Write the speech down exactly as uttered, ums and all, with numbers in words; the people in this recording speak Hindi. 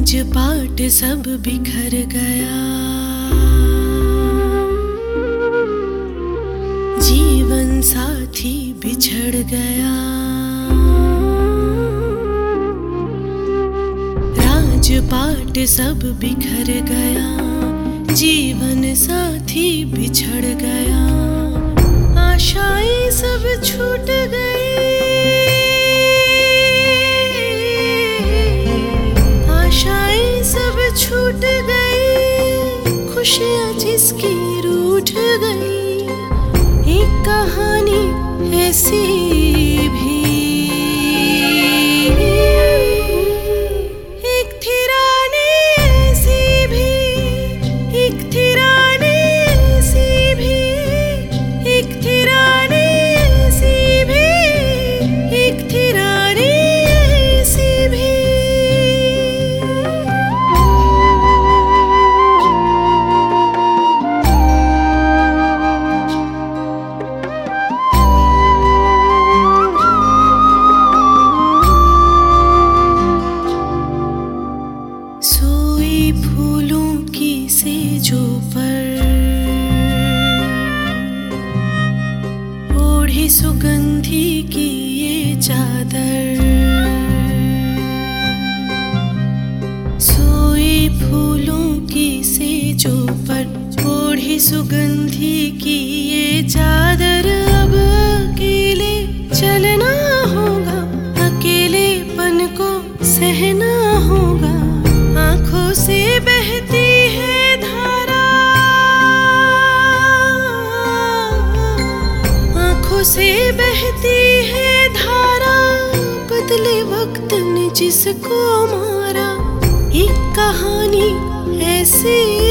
पाट सब बिखर गया, जीवन साथी बिछड़ गया। राजपाट सब बिखर गया, जीवन साथी बिछड़ गया। आशाएं सब छूट गई, आशाएं सब छूट गई, खुशियां जिसकी रूठ गई। एक कहानी ऐसी भी, एक थी रानी ऐसी भी, एक थी रानी ऐसी भी, एक थी रानी ऐसी भी, एक थी रानी ऐसी भी। सोई फूलों की सेजों पर, ओढ़ी सुगंधी की ये चादर। सोई फूलों की सेजों पर, ओढ़ी सुगंधी की ये चादर। अब अकेले चलना होगा, अकेलेपन को सहना होगा। आँखों से बहती है धारा, आँखों से बहती है धारा। बदले वक्त ने जिसको मारा, एक कहानी ऐसी